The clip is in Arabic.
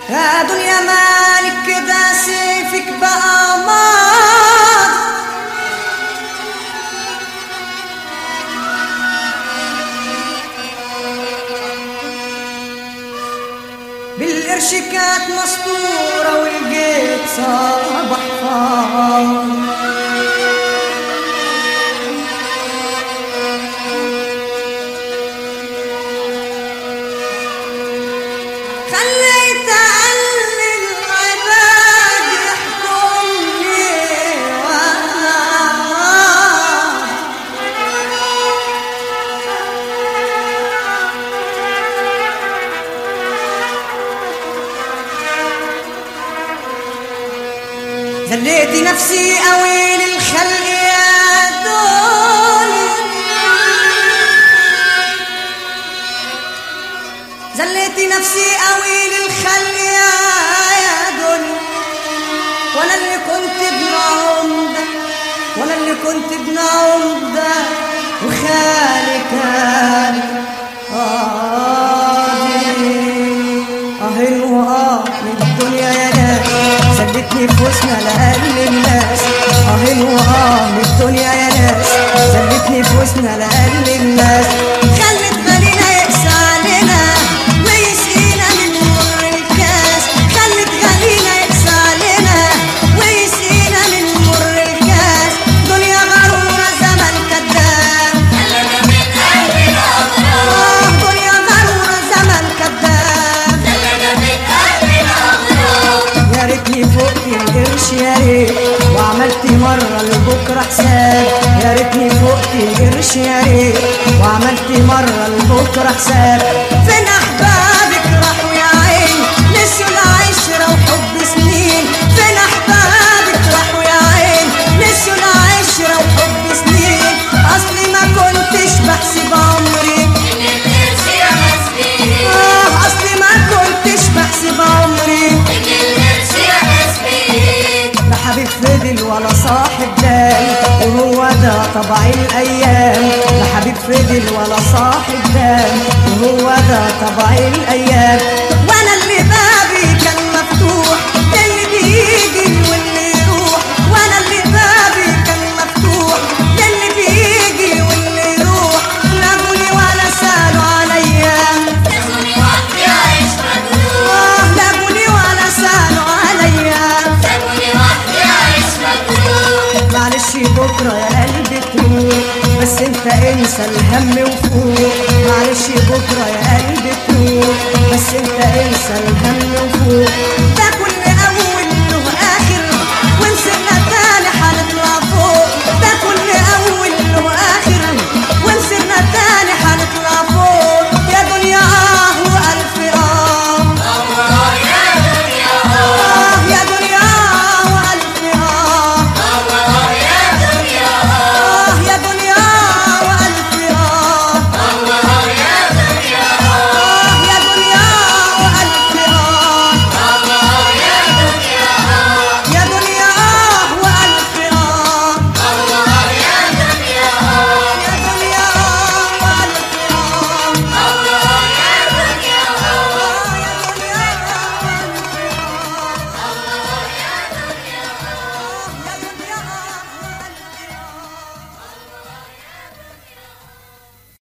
يا دنيا مالك كده سيفك بقى ماض، بالقرش كانت مسطورة والجيب صبح فاض. خليت قلب العباد يحكمني زليت نفسي قوي للخلق يا دنيا، زليت نفسي قوي للخلق يا دنيا، وانا اللي كنت ابن عمده، وانا اللي كنت ابن عمده، وخالي كان قاضي. اهل من الدنيا يا ناس زلتني في وسنا لأقل الناس، اهل من الدنيا يا ناس زلتني في وسنا لأقل الناس. خلت غالينا يقسى علينا ويسقينا من مر الكاس، خلت غالينا يقسى علينا ويسقينا من مر الكاس. دنيا غرورة زمن كذاب خلنا من قلب الأغراب، دنيا غرورة زمن كذاب خلنا من قلب الأغراب. يا ريتني فوقت القرش يا ريت وعملت مرة لبكرة حساب، يا ريتني فوقت القرش يا ريت وعملت مرة لبكرة حساب. فين أحبابك راحوا يا عين نسيوا العشرة وحب سنين، فين أحبابك راحوا يا عين نسيوا العشرة وحب سنين. أصلي ما كنتش بحسب عمري إن القرش يا مسكين، أصلي ما كنتش بحسب عمري إن القرش يا مسكين. لا حبيب فضل ولا صاحب بال وهو ده طبع الأيام، لا حبيب فضل ولا صاحب بال وهو ده طبع الأيام. وأنا اللي بابي كان مفتوح للي بيجي واللي يروح، وأنا اللي بابي كان مفتوح للي بيجي واللي يروح. لابوني ولا سالوا عليا لابوني وحدي عايش مجروح، لابوني ولا سالوا عليا لابوني وحدي عايش مجروح. معلش بكرة يا قلبي تروح بس انت انسى الهم وفوق، معلش بكرة يا قلبي تروح بس انت انسى الهم وفوق.